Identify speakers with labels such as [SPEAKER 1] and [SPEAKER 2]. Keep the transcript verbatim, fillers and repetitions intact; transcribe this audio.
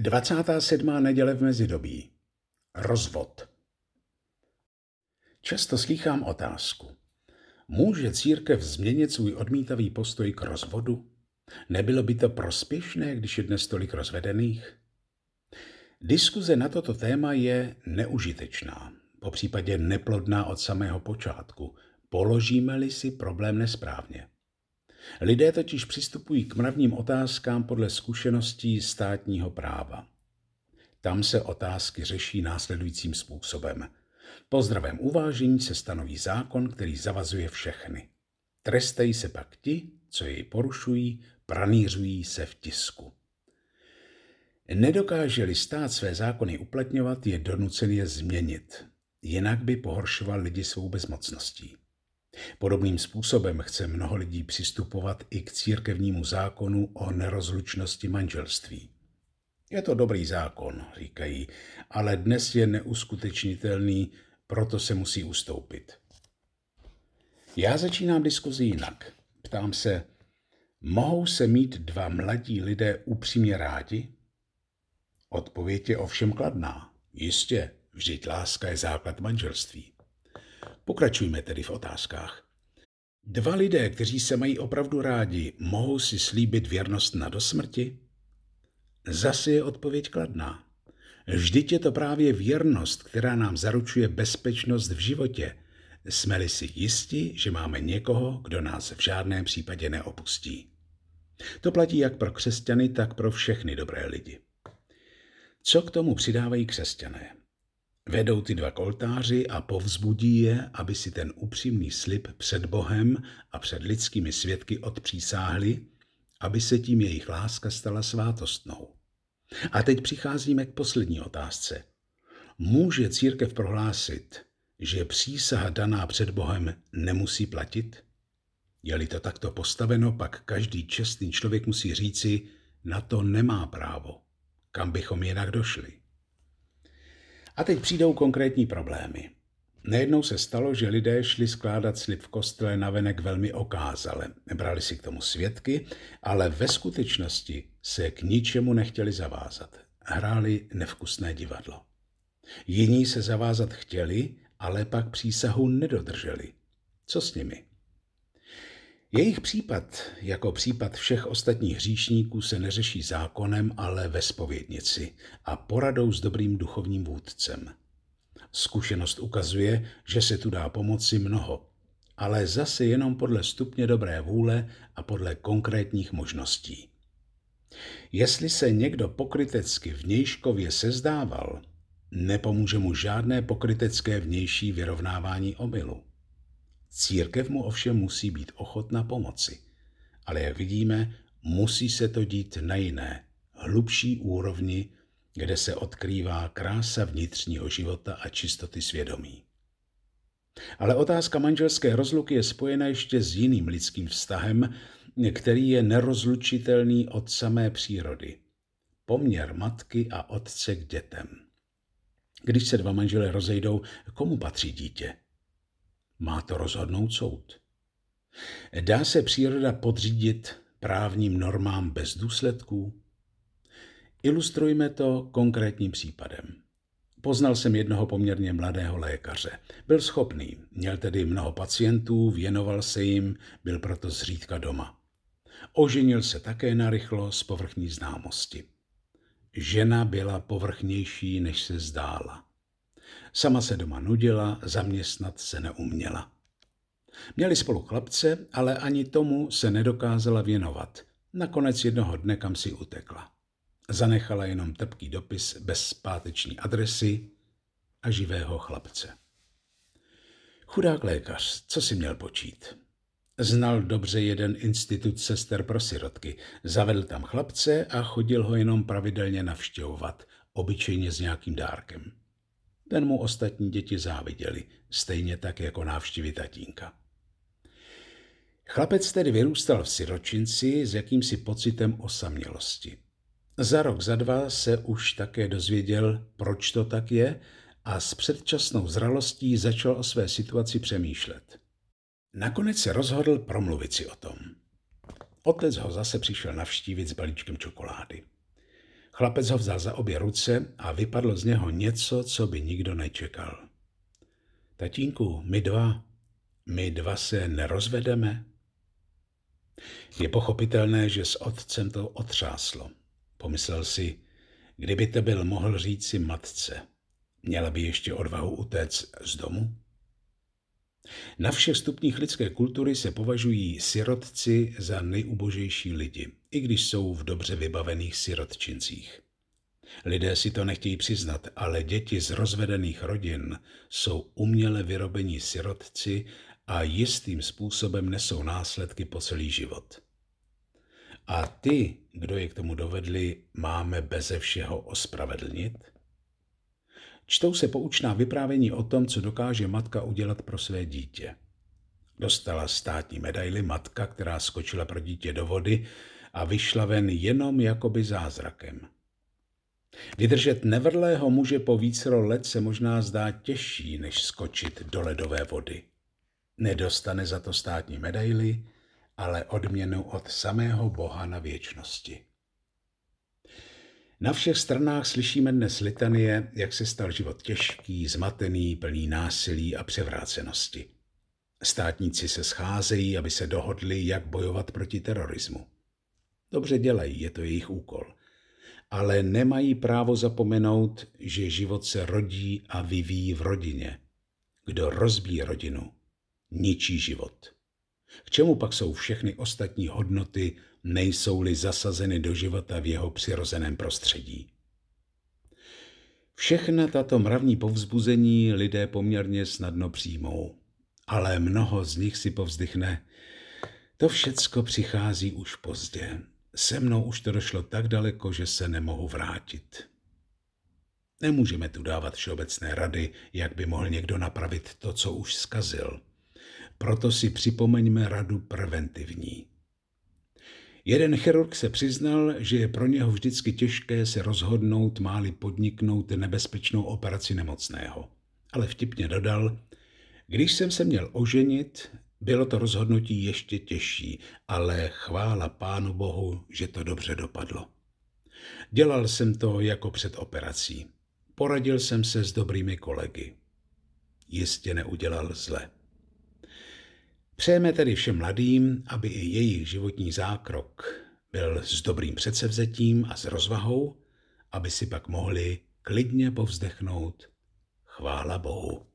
[SPEAKER 1] dvacátá sedmá neděle v mezidobí. Rozvod. Často slýchám otázku. Může církev změnit svůj odmítavý postoj k rozvodu? Nebylo by to prospěšné, když je dnes tolik rozvedených? Diskuze na toto téma je neužitečná, popřípadě neplodná od samého počátku, položíme-li si problém nesprávně. Lidé totiž přistupují k mravním otázkám podle zkušeností státního práva. Tam se otázky řeší následujícím způsobem. Po zdravém uvážení se stanoví zákon, který zavazuje všechny. Trestají se pak ti, co jej porušují, pranýřují se v tisku. Nedokáže-li stát své zákony uplatňovat, je donucen je změnit. Jinak by pohoršoval lidi svou bezmocností. Podobným způsobem chce mnoho lidí přistupovat i k církevnímu zákonu o nerozlučnosti manželství. Je to dobrý zákon, říkají, ale dnes je neuskutečnitelný, proto se musí ustoupit. Já začínám diskuzi jinak. Ptám se, mohou se mít dva mladí lidé upřímně rádi? Odpověď je ovšem kladná. Jistě, vždyť láska je základ manželství. Pokračujme tedy v otázkách. Dva lidé, kteří se mají opravdu rádi, mohou si slíbit věrnost na dosmrti? Zase je odpověď kladná. Vždyť je to právě věrnost, která nám zaručuje bezpečnost v životě. Jsme-li si jisti, že máme někoho, kdo nás v žádném případě neopustí. To platí jak pro křesťany, tak pro všechny dobré lidi. Co k tomu přidávají křesťané? Vedou ty dva k oltáři a povzbudí je, aby si ten upřímný slib před Bohem a před lidskými svědky odpřísáhli, aby se tím jejich láska stala svátostnou. A teď přicházíme k poslední otázce. Může církev prohlásit, že přísaha daná před Bohem nemusí platit? Je-li to takto postaveno, pak každý čestný člověk musí říci, na to nemá právo. Kam bychom jinak došli? A teď přijdou konkrétní problémy. Nejednou se stalo, že lidé šli skládat slib v kostele navenek velmi okázale. Nebrali si k tomu svědky, ale ve skutečnosti se k ničemu nechtěli zavázat. Hráli nevkusné divadlo. Jiní se zavázat chtěli, ale pak přísahu nedodrželi. Co s nimi? Jejich případ, jako případ všech ostatních hříšníků, se neřeší zákonem, ale ve zpovědnici a poradou s dobrým duchovním vůdcem. Zkušenost ukazuje, že se tu dá pomoci mnoho, ale zase jenom podle stupně dobré vůle a podle konkrétních možností. Jestli se někdo pokrytecky vnějškově sezdával, nepomůže mu žádné pokrytecké vnější vyrovnávání omylu. Církev mu ovšem musí být ochotna pomoci, ale jak vidíme, musí se to dít na jiné, hlubší úrovni, kde se odkrývá krása vnitřního života a čistoty svědomí. Ale otázka manželské rozluky je spojena ještě s jiným lidským vztahem, který je nerozlučitelný od samé přírody. Poměr matky a otce k dětem. Když se dva manželé rozejdou, komu patří dítě? Má to rozhodnout soud. Dá se příroda podřídit právním normám bez důsledků? Ilustrujme to konkrétním případem. Poznal jsem jednoho poměrně mladého lékaře. Byl schopný, měl tedy mnoho pacientů, věnoval se jim, byl proto zřídka doma. Oženil se také narychlo z povrchní známosti. Žena byla povrchnější, než se zdála. Sama se doma nudila, zaměstnat se neuměla. Měli spolu chlapce, ale ani tomu se nedokázala věnovat. Nakonec jednoho dne kam si utekla. Zanechala jenom trpký dopis bez zpáteční adresy a živého chlapce. Chudák lékař, co si měl počít? Znal dobře jeden institut sester pro sirotky. Zavedl tam chlapce a chodil ho jenom pravidelně navštěvovat, obyčejně s nějakým dárkem. Ten mu ostatní děti záviděli, stejně tak jako návštěvy tatínka. Chlapec tedy vyrůstal v siročinci s jakýmsi pocitem osamělosti. Za rok, za dva se už také dozvěděl, proč to tak je, a s předčasnou zralostí začal o své situaci přemýšlet. Nakonec se rozhodl promluvit si o tom. Otec ho zase přišel navštívit s balíčkem čokolády. Chlapec ho vzal za obě ruce a vypadlo z něho něco, co by nikdo nečekal. Tatínku, my dva, my dva se nerozvedeme? Je pochopitelné, že s otcem to otřáslo. Pomyslel si, kdyby to byl mohl říci matce, měla by ještě odvahu utéct z domu? Na všech stupních lidské kultury se považují sirotci za nejubožejší lidi, i když jsou v dobře vybavených sirotčincích. Lidé si to nechtějí přiznat, ale děti z rozvedených rodin jsou uměle vyrobení sirotci a jistým způsobem nesou následky po celý život. A ty, kdo je k tomu dovedli, máme beze všeho ospravedlnit? Čtou se poučná vyprávění o tom, co dokáže matka udělat pro své dítě. Dostala státní medaili matka, která skočila pro dítě do vody a vyšla ven jenom jakoby zázrakem. Vydržet nevrlého muže po vícero let se možná zdá těžší, než skočit do ledové vody. Nedostane za to státní medaili, ale odměnu od samého Boha na věčnosti. Na všech stranách slyšíme dnes litanie, jak se stal život těžký, zmatený, plný násilí a převrácenosti. Státníci se scházejí, aby se dohodli, jak bojovat proti terorismu. Dobře dělají, je to jejich úkol. Ale nemají právo zapomenout, že život se rodí a vyvíjí v rodině. Kdo rozbíjí rodinu, ničí život. K čemu pak jsou všechny ostatní hodnoty, nejsou-li zasazeny do života v jeho přirozeném prostředí? Všechna tato mravní povzbuzení lidé poměrně snadno přijmou, ale mnoho z nich si povzdychne, to všecko přichází už pozdě. Se mnou už to došlo tak daleko, že se nemohu vrátit. Nemůžeme tu dávat všeobecné rady, jak by mohl někdo napravit to, co už zkazil. Proto si připomeňme radu preventivní. Jeden chirurg se přiznal, že je pro něho vždycky těžké se rozhodnout, má-li podniknout nebezpečnou operaci nemocného. Ale vtipně dodal, když jsem se měl oženit, bylo to rozhodnutí ještě těžší, ale chvála Pánu Bohu, že to dobře dopadlo. Dělal jsem to jako před operací. Poradil jsem se s dobrými kolegy. Jistě neudělal zle. Přejeme tedy všem mladým, aby i jejich životní zákrok byl s dobrým předsevzetím a s rozvahou, aby si pak mohli klidně povzdechnout chvála Bohu.